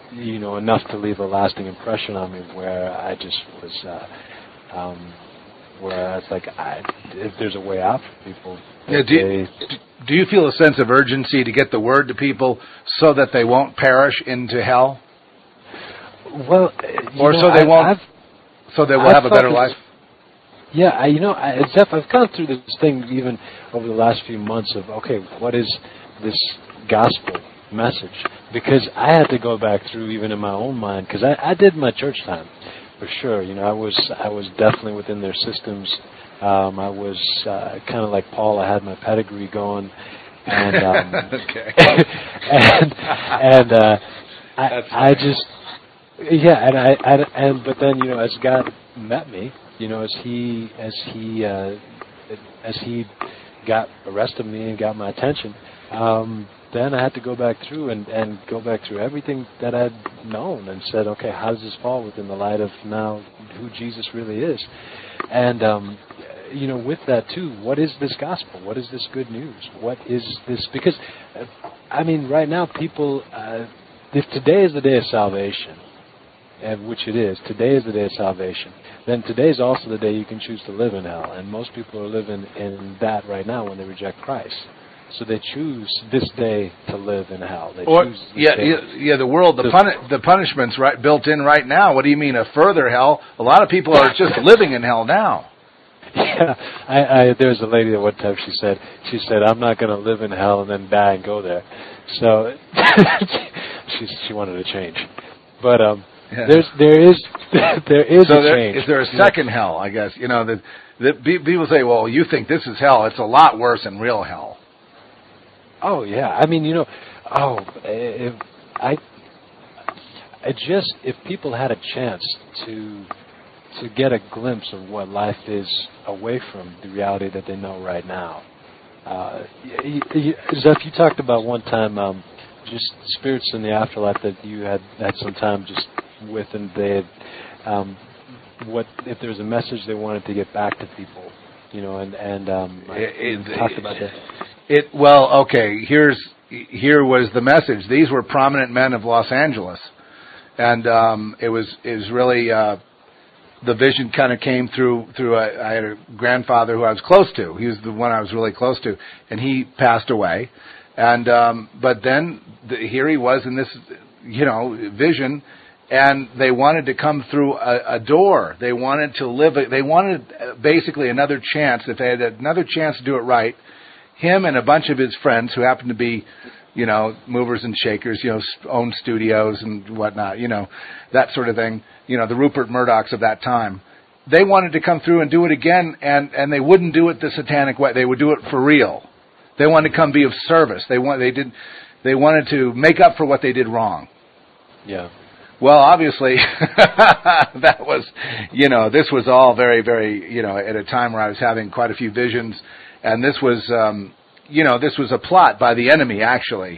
enough to leave a lasting impression on me, where I just was where it's like, if there's a way out for people. Yeah, do you feel a sense of urgency to get the word to people so that they won't perish into hell? Well, or so they won't, so they will have a better life? Yeah, I've gone through this thing even over the last few months of, okay, what is this gospel message? Because I had to go back through even in my own mind, because I did my church time, for sure. I was definitely within their systems. I was kind of like Paul. I had my pedigree going, and okay. I just but then as God met me, as he got the rest of me and got my attention, then I had to go back through and go back through everything that I'd known and said, okay, how does this fall within the light of now who Jesus really is? And, with that too, what is this gospel? What is this good news? What is this? Because, right now people, if today is the day of salvation, and which it is, today is the day of salvation, then today is also the day you can choose to live in hell. And most people are living in that right now when they reject Christ. So they choose this day to live in hell. The world, the punishment's right built in right now. What do you mean a further hell? A lot of people are just living in hell now. Yeah, there's a lady that one time she said, I'm not going to live in hell and then die and go there. So she wanted to change, but there is so a change. Is there a second hell? I guess people say, well, you think this is hell? It's a lot worse than real hell. Oh yeah, if people had a chance to get a glimpse of what life is away from the reality that they know right now. Zeph, you talked about one time just spirits in the afterlife that you had some time just with, and they had, what if there was a message they wanted to get back to people, and talked about that. Here was the message. These were prominent men of Los Angeles, and it was really the vision kind of came through. I had a grandfather who I was close to. He was the one I was really close to, and he passed away. And but then here he was in this vision, and they wanted to come through a door. They wanted to live. They wanted basically another chance. If they had another chance to do it right, him and a bunch of his friends who happened to be, movers and shakers, own studios and whatnot, that sort of thing, the Rupert Murdochs of that time. They wanted to come through and do it again, and they wouldn't do it the satanic way. They would do it for real. They wanted to come be of service. They wanted to make up for what they did wrong. Yeah. Well, obviously, that was, this was all very, very, at a time where I was having quite a few visions. And this was, this was a plot by the enemy, actually,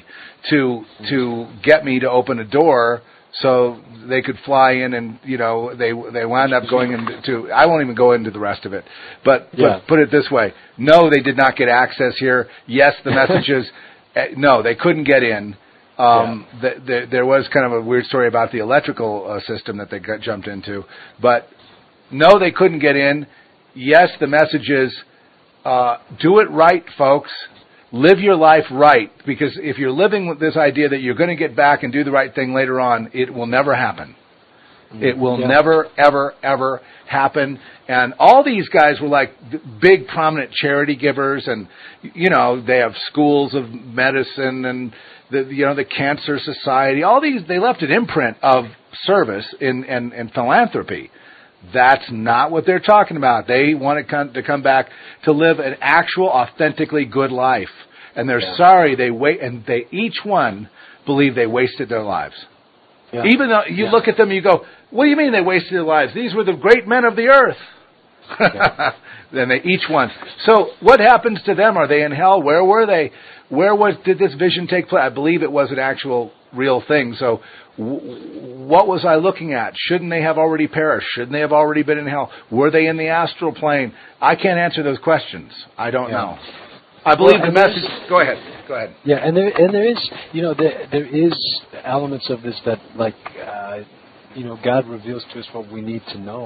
to get me to open a door so they could fly in, and they wound up going into. I won't even go into the rest of it, but put it this way: no, they did not get access here. Yes, the messages. No, they couldn't get in. There was kind of a weird story about the electrical system that they jumped into, but no, they couldn't get in. Yes, the messages. Do it right, folks. Live your life right, because if you're living with this idea that you're going to get back and do the right thing later on, it will never happen. It will never, ever, ever happen. And all these guys were like big, prominent charity givers, and they have schools of medicine and the Cancer Society. All these, they left an imprint of service and philanthropy. That's not what they're talking about. They want to come back to live an actual, authentically good life. And they're sorry they each one believe they wasted their lives. Yeah. Even though you look at them and you go, what do you mean they wasted their lives? These were the great men of the earth. Yeah. Then each one. So what happens to them? Are they in hell? Where were they? Did this vision take place? I believe it was an actual real thing. So what was I looking at? Shouldn't they have already perished? Shouldn't they have already been in hell? Were they in the astral plane? I can't answer those questions. I don't know. I believe the message. Go ahead. Yeah, and there is, there is elements of this that, like, God reveals to us what we need to know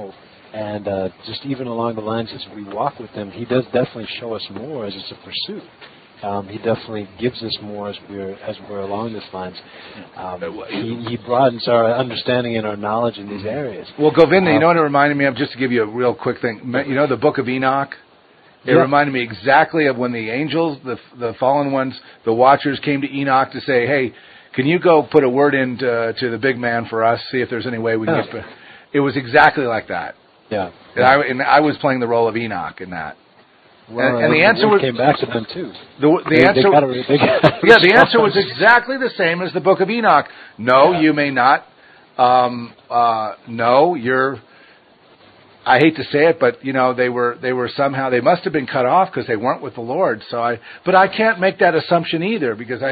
And just even along the lines as we walk with him, he does definitely show us more as it's a pursuit. He definitely gives us more as we're along these lines. He broadens our understanding and our knowledge in these areas. Well, Govinda, you know what it reminded me of? Just to give you a real quick thing. You know the Book of Enoch? It reminded me exactly of when the angels, the fallen ones, the watchers came to Enoch to say, hey, can you go put a word in to the big man for us, see if there's any way we can get... It was exactly like that. Yeah. And I was playing the role of Enoch in that. Well, and the answer was... came back to them, too. The answer was exactly the same as the Book of Enoch. No, you may not. No, you're... I hate to say it, but, you know, they were somehow... They must have been cut off because they weren't with the Lord. But I can't make that assumption either because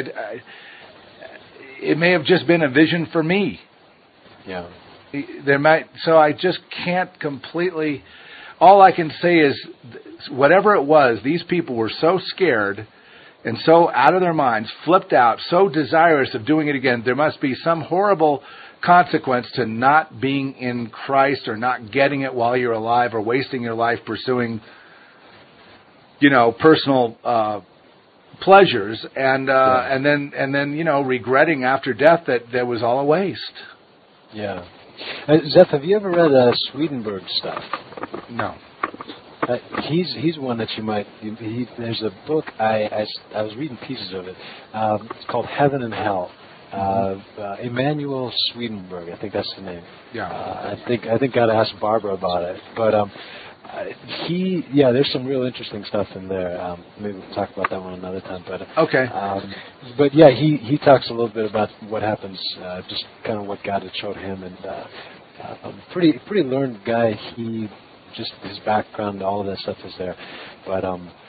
it may have just been a vision for me. Yeah. So I just can't completely... All I can say is, whatever it was, these people were so scared and so out of their minds, flipped out, so desirous of doing it again. There must be some horrible consequence to not being in Christ or not getting it while you're alive or wasting your life pursuing, you know, personal pleasures and then you know, regretting after death that was all a waste. Yeah. Zeph, have you ever read Swedenborg stuff? No. He's one that you might... there's a book, I was reading pieces of it. It's called Heaven and Hell. Emanuel Swedenborg, I think that's the name. Yeah. I think I'd ask Barbara about it. But there's some real interesting stuff in there. Maybe we'll talk about that one another time. But okay. But yeah, he talks a little bit about what happens, just kind of what God had showed him, and pretty learned guy. He just his background, all of that stuff is there. But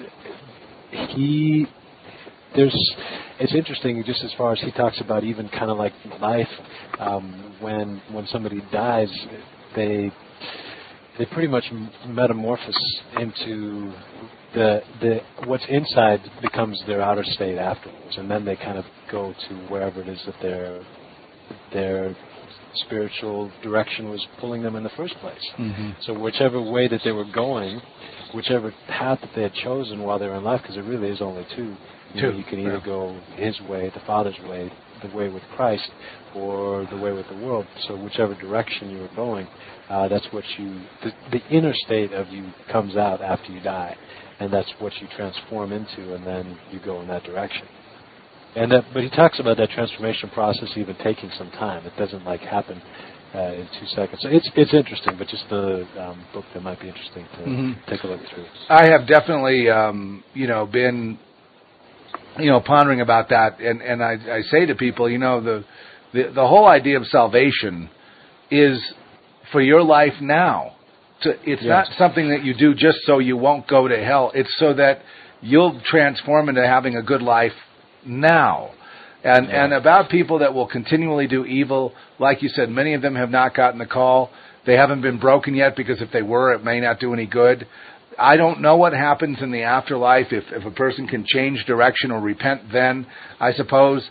it's interesting just as far as he talks about even kind of like life. When somebody dies, they pretty much metamorphose into the what's inside becomes their outer state afterwards, and then they kind of go to wherever it is that their spiritual direction was pulling them in the first place. Mm-hmm. So whichever way that they were going, whichever path that they had chosen while they were in life, because it really is only two. You can either go His way, the Father's way, the way with Christ, or the way with the world. So whichever direction you were going, that's what the inner state of you comes out after you die, and that's what you transform into, and then you go in that direction. But he talks about that transformation process even taking some time. It doesn't happen in 2 seconds. So it's interesting, but just the book that might be interesting to take a look through. I have definitely been pondering about that, and I say to people, the whole idea of salvation is for your life now. It's not something that you do just so you won't go to hell. It's so that you'll transform into having a good life now. And about people that will continually do evil, like you said, many of them have not gotten the call. They haven't been broken yet, because if they were, it may not do any good. I don't know what happens in the afterlife, if a person can change direction or repent then. I suppose,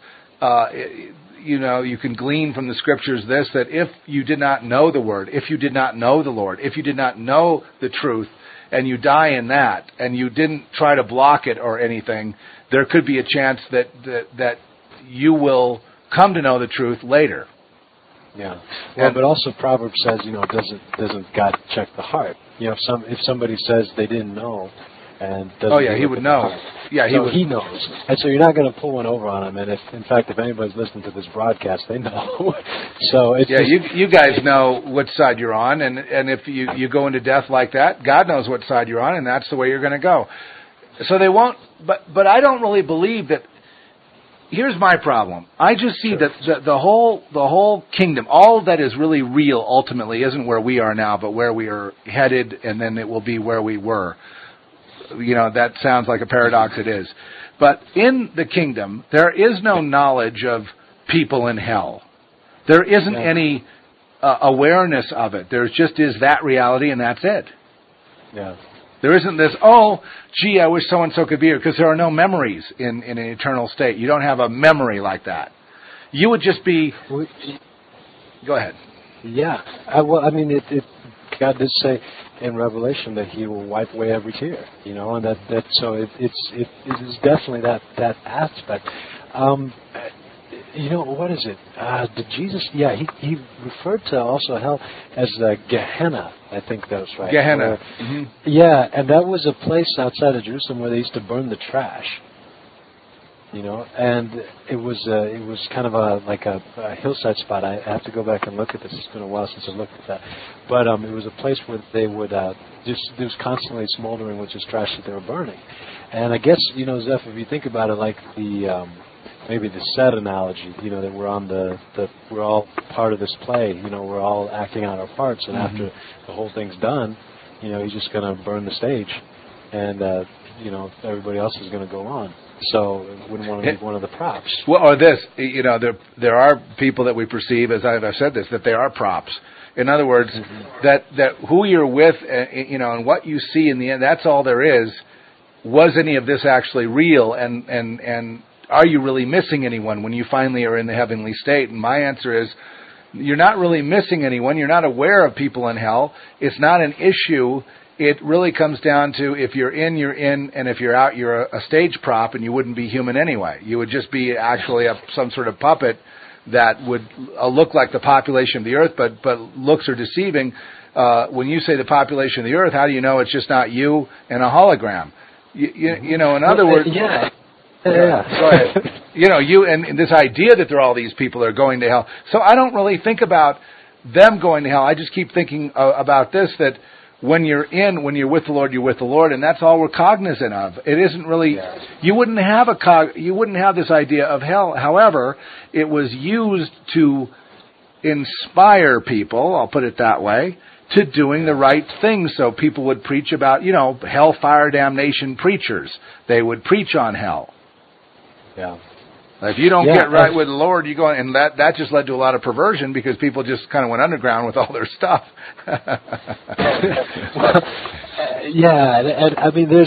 you can glean from the Scriptures that if you did not know the Word, if you did not know the Lord, if you did not know the truth, and you die in that, and you didn't try to block it or anything, there could be a chance that you will come to know the truth later. Yeah. Well, but also Proverbs says, doesn't God check the heart? If somebody says they didn't know and doesn't he would know. Yeah, he knows. And so you're not going to pull one over on him. And if anybody's listening to this broadcast, they know. So it's you guys know what side you're on, and if you go into death like that, God knows what side you're on, and that's the way you're going to go. So they won't. But I don't really believe that. Here's my problem. I just see that the whole kingdom, all that is really real ultimately isn't where we are now, but where we are headed, and then it will be where we were. That sounds like a paradox. It is. But in the kingdom, there is no knowledge of people in hell. There isn't any awareness of it. There just is that reality, and that's it. Yeah. There isn't this, I wish so-and-so could be here, because there are no memories in an eternal state. You don't have a memory like that. You would just be... Go ahead. Yeah. It God did say in Revelation that He will wipe away every tear, and that so it is definitely that aspect. What is it? Did Jesus? Yeah, he referred to also hell as Gehenna. I think that's right. Gehenna. Yeah, and that was a place outside of Jerusalem where they used to burn the trash. And it was kind of like a hillside spot. I have to go back and look at this. It's been a while since I looked at that. But it was a place where they would there was constantly smoldering, which is trash that they were burning. And I guess Zeph, if you think about it, like the maybe the set analogy, that we're on we're all part of this play. We're all acting out our parts, and after the whole thing's done, He's just going to burn the stage, and everybody else is going to go on. So wouldn't want to be one of the props. Well, or this, there are people that we perceive, as I've said this, that they are props. In other words, that who you're with, and what you see in the end, that's all there is. Was any of this actually real? And are you really missing anyone when you finally are in the heavenly state? And my answer is, you're not really missing anyone. You're not aware of people in hell. It's not an issue. It really comes down to if you're in, you're in, and if you're out, you're a stage prop, and you wouldn't be human anyway. You would just be actually some sort of puppet that would look like the population of the earth, but looks are deceiving. When you say the population of the earth, how do you know it's just not you and a hologram? In other words... Yeah. Go ahead. You and this idea that there are all these people that are going to hell. So I don't really think about them going to hell. I just keep thinking about this, that when you're with the Lord, you're with the Lord, and that's all we're cognizant of. It isn't really, you wouldn't have this idea of hell. However, it was used to inspire people, I'll put it that way, to doing the right thing. So people would preach about, hellfire damnation preachers. They would preach on hell. Yeah. If you don't get right with the Lord, you go, and that just led to a lot of perversion because people just kind of went underground with all their stuff. And I mean,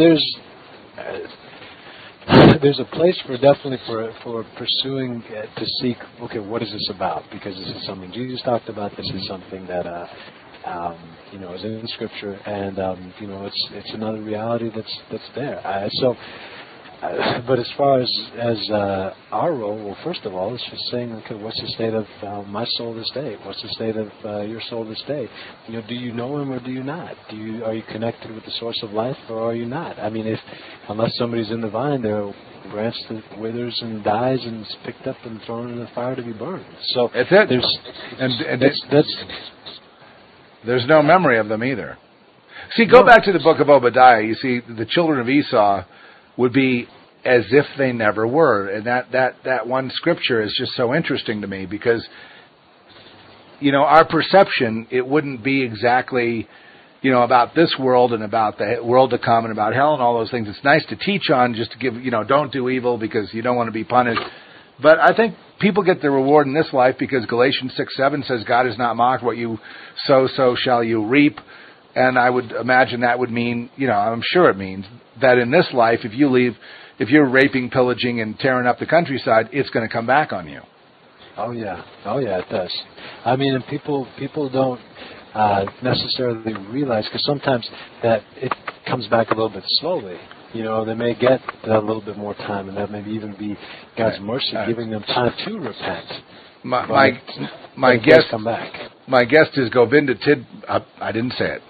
there's a place for pursuing to seek. Okay, what is this about? Because this is something Jesus talked about. This is something that is in Scripture, and it's another reality that's there. But as far as our role, well, first of all, it's just saying, okay, what's the state of my soul this day? What's the state of your soul this day? Do you know Him or do you not? Are you connected with the source of life or are you not? I mean, unless somebody's in the vine, they're a branch that withers and dies and is picked up and thrown in the fire to be burned. So that's it. There's no memory of them either. See, go back to the book of Obadiah. You see, the children of Esau would be as if they never were. And that one scripture is just so interesting to me because, our perception, it wouldn't be exactly, about this world and about the world to come and about hell and all those things. It's nice to teach on, just to give, don't do evil because you don't want to be punished. But I think people get the reward in this life because Galatians 6:7 says God is not mocked. What you sow, so shall you reap. And I would imagine that would mean, I'm sure it means that in this life, if you're raping, pillaging, and tearing up the countryside, it's going to come back on you. Oh yeah, it does. I mean, and people don't necessarily realize, because sometimes that it comes back a little bit slowly. They may get a little bit more time, and that may even be God's mercy giving them time to repent. My guest come back. My guest is Govinda Tid. I didn't say it.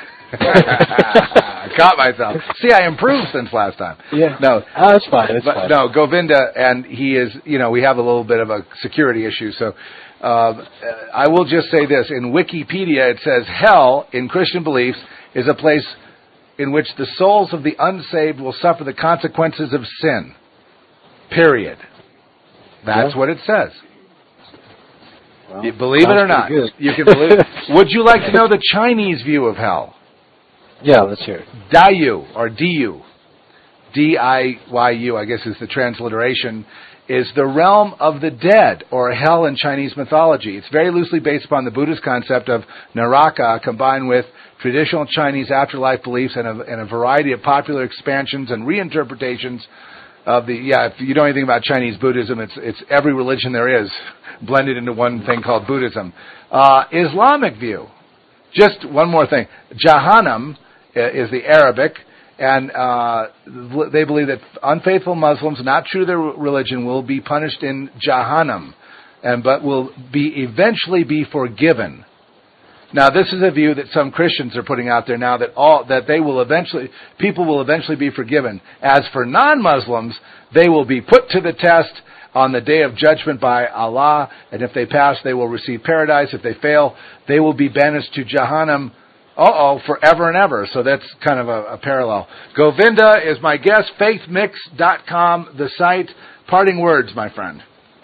I caught myself. See, I improved since last time. Yeah. No. That's fine. It's fine. No, Govinda, and he is, we have a little bit of a security issue, so I will just say this. In Wikipedia, it says, hell, in Christian beliefs, is a place in which the souls of the unsaved will suffer the consequences of sin. Period. That's what it says. Well, you believe it or not. Good. You can believe it. Would you like to know the Chinese view of hell? Yeah, let's hear it. Diyu, or Diyu, D-I-Y-U, I guess is the transliteration, is the realm of the dead, or hell in Chinese mythology. It's very loosely based upon the Buddhist concept of Naraka, combined with traditional Chinese afterlife beliefs and a variety of popular expansions and reinterpretations of if you know anything about Chinese Buddhism, it's every religion there is blended into one thing called Buddhism. Islamic view. Just one more thing. Jahannam is the Arabic, and they believe that unfaithful Muslims, not true to their religion, will be punished in Jahannam, but will eventually be forgiven. Now, this is a view that some Christians are putting out there now, that people will eventually be forgiven. As for non-Muslims, they will be put to the test on the day of judgment by Allah, and if they pass, they will receive paradise. If they fail, they will be banished to Jahannam, forever and ever. So that's kind of a parallel. Govinda is my guest, faithmix.com, the site. Parting words, my friend.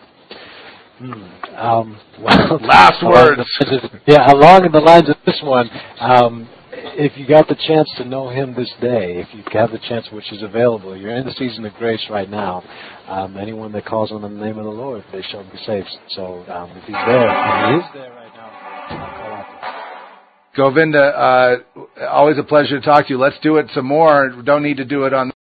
Last words. Along the lines of this one, if you got the chance to know him this day, if you have the chance, which is available, you're in the season of grace right now. Anyone that calls on the name of the Lord, they shall be saved. So if he's there, and he is there right now, I'll call out to him. Govinda, always a pleasure to talk to you. Let's do it some more. Don't need to do it on